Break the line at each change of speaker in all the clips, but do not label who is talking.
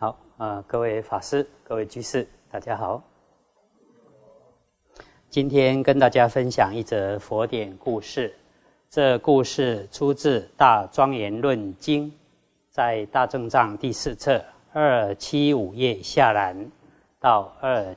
好，各位法师、各位居士，大家好。今天跟大家分享一则佛典故事。这故事出自《大庄严论经》，在大正藏第4册275页下栏到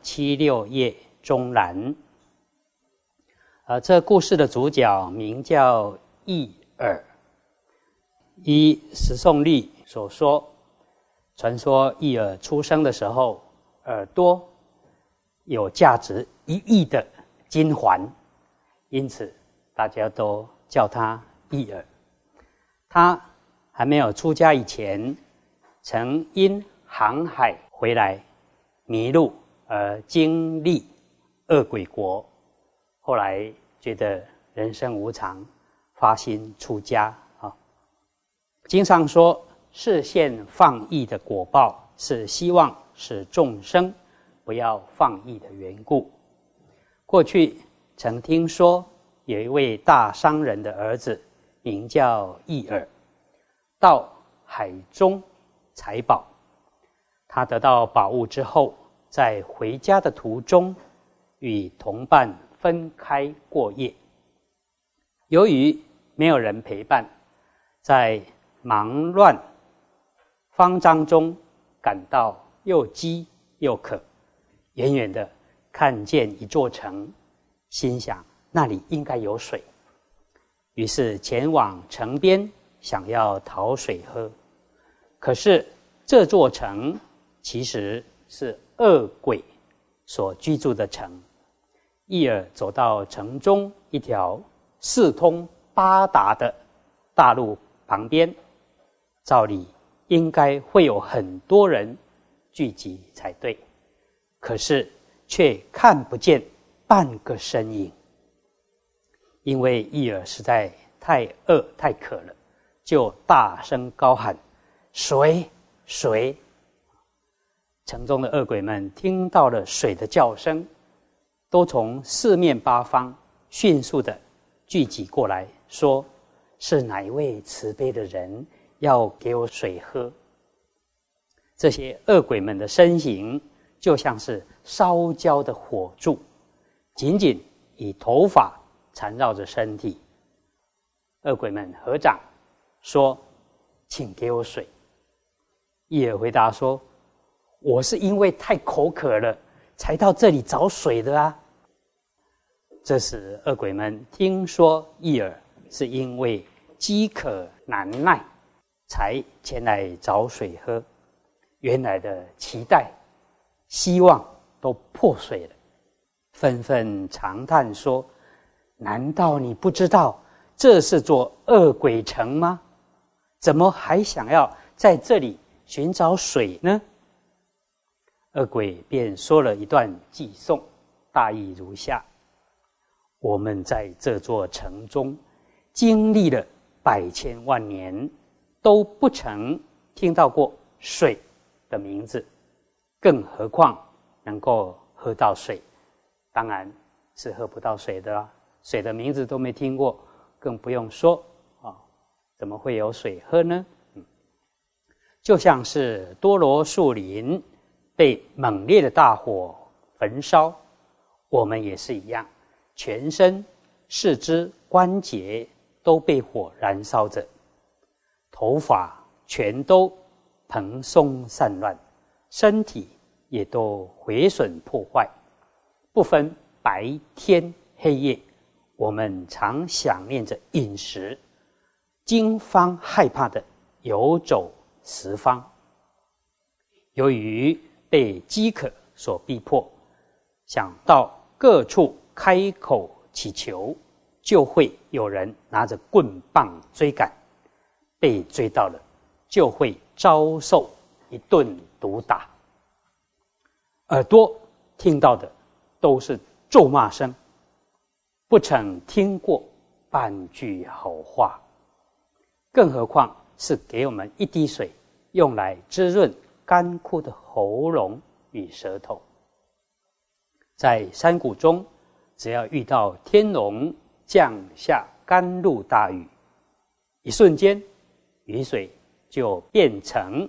276页中栏。这故事的主角名叫羿耳。依十诵律所说，传说羿耳出生的时候，耳朵有价值1亿的金环，因此大家都叫他羿耳。他还没有出家以前，曾因航海回来迷路而经历恶鬼国，后来觉得人生无常，发心出家。经上说，示现放逸的果报是希望使众生不要放逸的缘故。过去曾听说有一位大商人的儿子名叫羿耳，到海中采宝。他得到宝物之后，在回家的途中与同伴分开过夜。由于没有人陪伴，在忙乱慌张中感到又饥又渴，远远的看见一座城，心想那里应该有水，于是前往城边想要讨水喝。可是这座城其实是恶鬼所居住的城。羿耳走到城中一条四通八达的大路旁边，照理应该会有很多人聚集才对，可是却看不见半个身影。因为羿耳实在太饿太渴了，就大声高喊：水水！城中的恶鬼们听到了水的叫声，都从四面八方迅速的聚集过来，说是哪一位慈悲的人要给我水喝。这些恶鬼们的身形就像是烧焦的火柱，紧紧以头发缠绕着身体。恶鬼们合掌说：请给我水。羿耳回答说：我是因为太口渴了才到这里找水的啊。这时恶鬼们听说羿耳是因为饥渴难耐才前来找水喝，原来的期待希望都破碎了，纷纷长叹说：难道你不知道这是座恶鬼城吗？怎么还想要在这里寻找水呢？恶鬼便说了一段偈颂，大意如下：我们在这座城中经历了百千万年，都不曾听到过水的名字，更何况能够喝到水，当然是喝不到水的啦。水的名字都没听过，更不用说怎么会有水喝呢？就像是多罗树林被猛烈的大火焚烧，我们也是一样，全身四肢关节都被火燃烧着，头发全都蓬松散乱，身体也都毁损破坏，不分白天黑夜。我们常想念着饮食，惊慌害怕的游走四方。由于被饥渴所逼迫，想到各处开口祈求，就会有人拿着棍棒追赶，被追到了就会遭受一顿毒打。耳朵听到的都是咒骂声，不曾听过半句好话，更何况是给我们一滴水，用来滋润干枯的喉咙与舌头。在山谷中，只要遇到天龙降下甘露大雨，一瞬间雨水就变成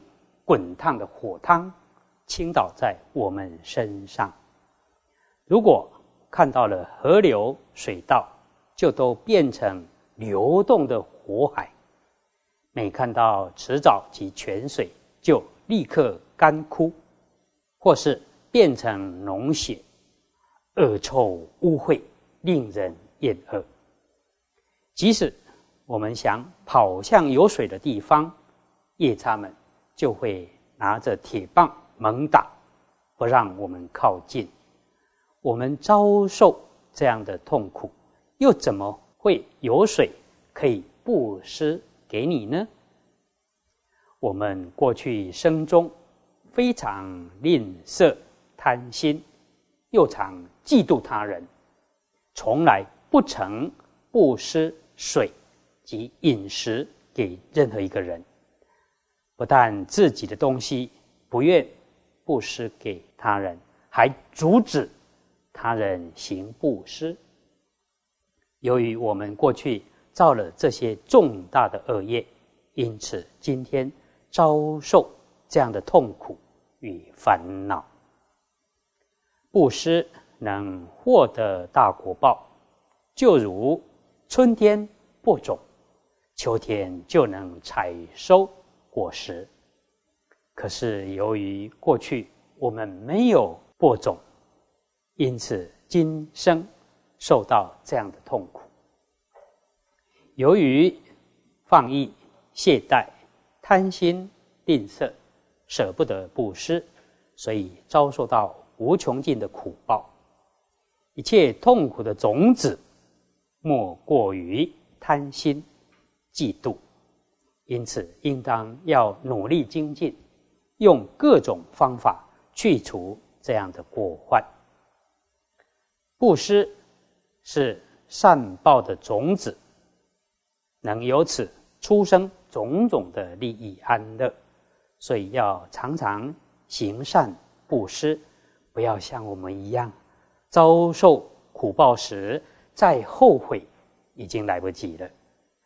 滚烫的火汤倾倒在我们身上。如果看到了河流水道，就都变成流动的火海；每看到池沼及泉水，就立刻干枯，或是变成脓血，恶臭污秽，令人厌恶。即使我们想跑向有水的地方，夜叉们就会拿着铁棒猛打，不让我们靠近。我们遭受这样的痛苦，又怎么会有水可以布施给你呢？我们过去生中非常吝啬贪心，又常嫉妒他人，从来不曾布施水及饮食给任何一个人。不但自己的东西不愿布施给他人，还阻止他人行布施。由于我们过去造了这些重大的恶业，因此今天遭受这样的痛苦与烦恼。布施能获得大果报，就如春天播种，秋天就能采收果实。可是由于过去我们没有播种，因此今生受到这样的痛苦。由于放逸、懈怠、贪心、吝啬，舍不得布施，所以遭受到无穷尽的苦报。一切痛苦的种子，莫过于贪心、嫉妒。因此应当要努力精进，用各种方法去除这样的过患。布施是善报的种子，能由此出生种种的利益安乐，所以要常常行善布施，不要像我们一样遭受苦报时再后悔已经来不及了。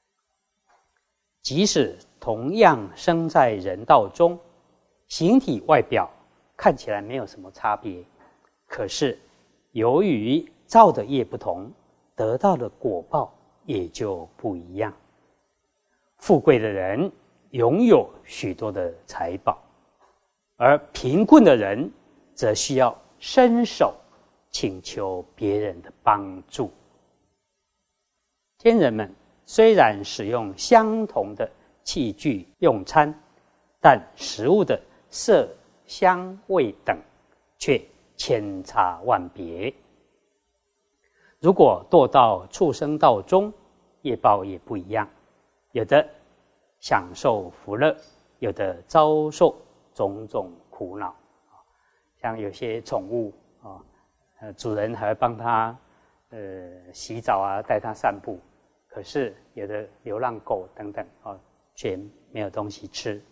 即使同样生在人道中，形体外表看起来没有什么差别，可是由于造的业不同，得到的果报也就不一样。富贵的人拥有许多的财宝，而贫困的人则需要伸手请求别人的帮助。天人们虽然使用相同的器具用餐，但食物的色香味等却千差万别。如果堕到畜生道中，业报也不一样，有的享受福乐，有的遭受种种苦恼。像有些宠物主人还会帮它洗澡啊，带它散步，可是有的流浪狗等等却没有东西吃。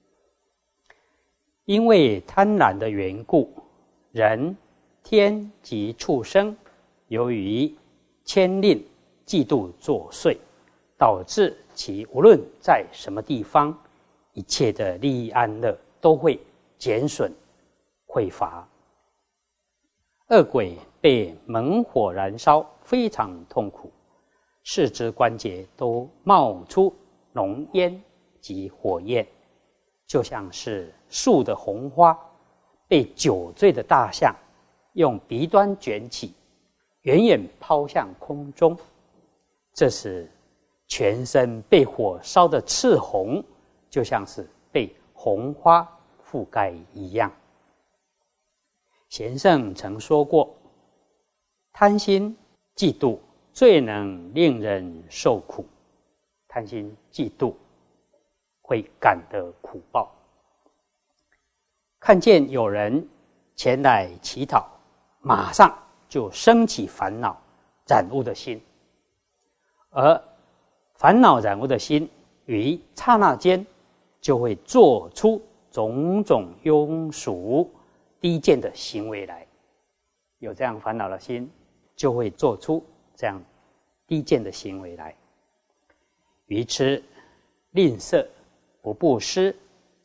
因为贪婪的缘故，人、天及畜生由于牵令、嫉妒作祟，导致其无论在什么地方，一切的利益安乐都会减损匮乏。恶鬼被猛火燃烧，非常痛苦，四肢关节都冒出浓烟及火焰，就像是树的红花被酒醉的大象用鼻端卷起，远远抛向空中。这时全身被火烧得赤红，就像是被红花覆盖一样。贤圣曾说过，贪心、嫉妒最能令人受苦。贪心、嫉妒会感得苦报。看见有人前来乞讨，马上就升起烦恼、染污的心，而烦恼染污的心于刹那间就会做出种种庸俗低贱的行为来。有这样烦恼的心，就会做出这样低贱的行为来。愚痴、吝啬、不布施，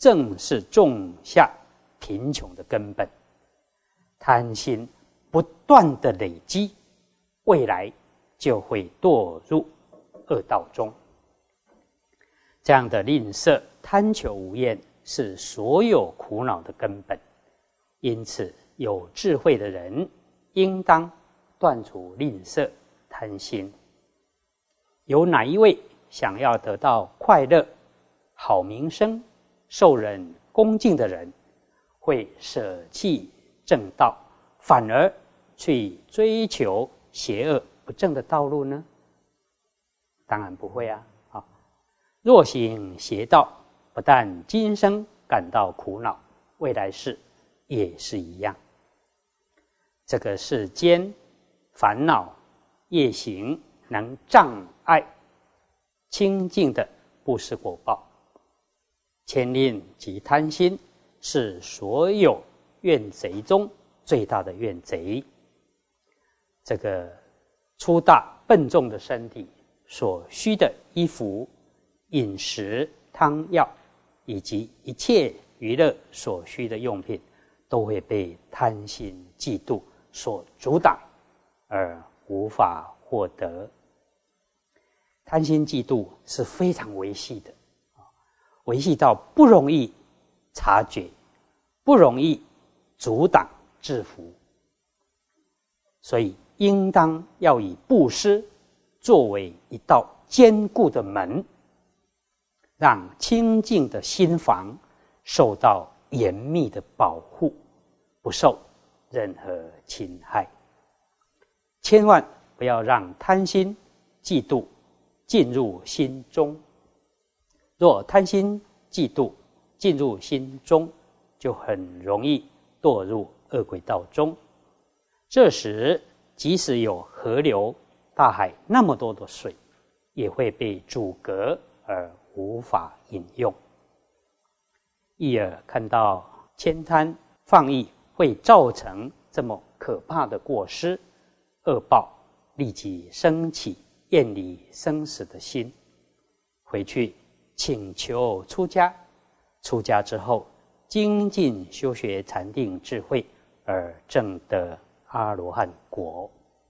正是种下贫穷的根本。贪心不断的累积，未来就会堕入恶道中。这样的吝啬、贪求无厌，是所有苦恼的根本。因此，有智慧的人应当断除吝啬、贪心。有哪一位想要得到快乐、好名声、受人恭敬的人，会舍弃正道，反而去追求邪恶不正的道路呢？当然不会啊！若行邪道，不但今生感到苦恼，未来世也是一样。这个世间烦恼业行能障碍清净的布施果报。牵吝及贪心是所有怨贼中最大的怨贼。这个粗大笨重的身体所需的衣服、饮食、汤药，以及一切娱乐所需的用品，都会被贪心嫉妒所阻挡，而无法获得。贪心嫉妒是非常微细的，微细到不容易察觉，不容易阻挡制服。所以应当要以布施作为一道坚固的门，让清净的心房受到严密的保护，不受任何侵害。千万不要让贪心、嫉妒进入心中。若贪心、嫉妒进入心中，就很容易堕入恶鬼道中。这时，即使有河流、大海那么多的水，也会被阻隔而无法饮用。一耳看到悭贪放逸会造成这么可怕的过失，恶报立即升起厌离生死的心，回去请求出家。出家之后，精进修学禅定智慧，而证得阿罗汉果。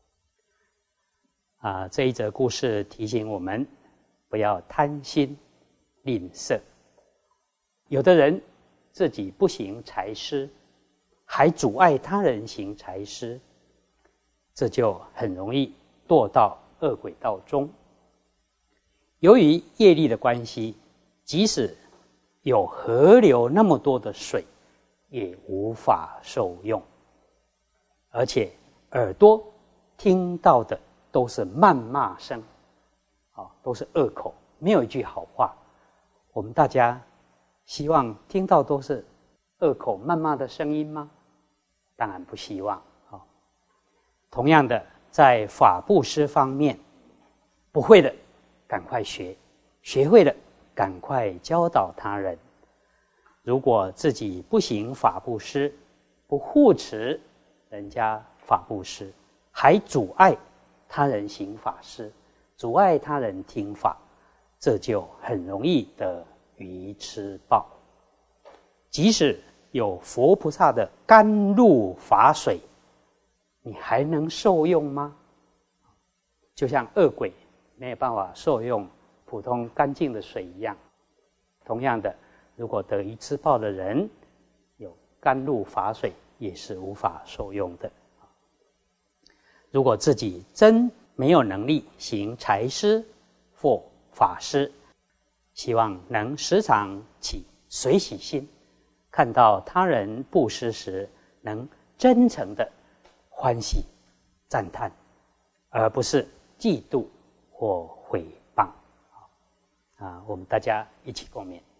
这一则故事提醒我们，不要贪心吝啬。有的人自己不行财施，还阻碍他人行财施，这就很容易堕到恶鬼道中。由于业力的关系，即使有河流那么多的水，也无法受用。而且耳朵听到的都是谩骂声，都是恶口，没有一句好话。我们大家希望听到都是恶口谩骂的声音吗？当然不希望。同样的，在法布施方面，不会的赶快学，学会了赶快教导他人。如果自己不行法布施，不护持人家法布施，还阻碍他人行法施，阻碍他人听法，这就很容易得愚痴报。即使有佛菩萨的甘露法水，你还能受用吗？就像恶鬼没有办法受用普通干净的水一样。同样的，如果得愚痴报的人有甘露法水，也是无法受用的。如果自己真没有能力行财施或法施，希望能时常起随喜心，看到他人布施时，能真诚的欢喜赞叹，而不是嫉妒或毁谤。我们大家一起共勉。